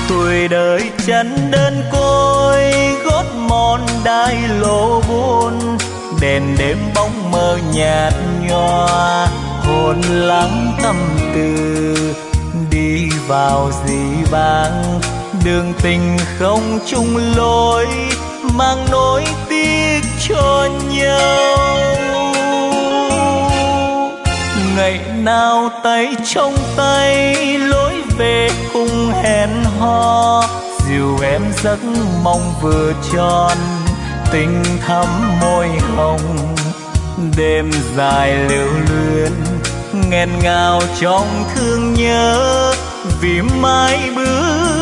tuổi đời chân đơn côi, gót mòn đai lộ buồn, đèn đêm bóng mờ nhạt nhòa, hồn lắng tâm tư đi vào dĩ vãng, đường tình không chung lối, mang nỗi tiếc cho nhau. Ngày nào tay trong tay lối về cùng hẹn hò, dìu em giấc mong vừa tròn, tình thắm môi hồng. Đêm dài lưu luyến nghẹn ngào trong thương nhớ, vì mãi bước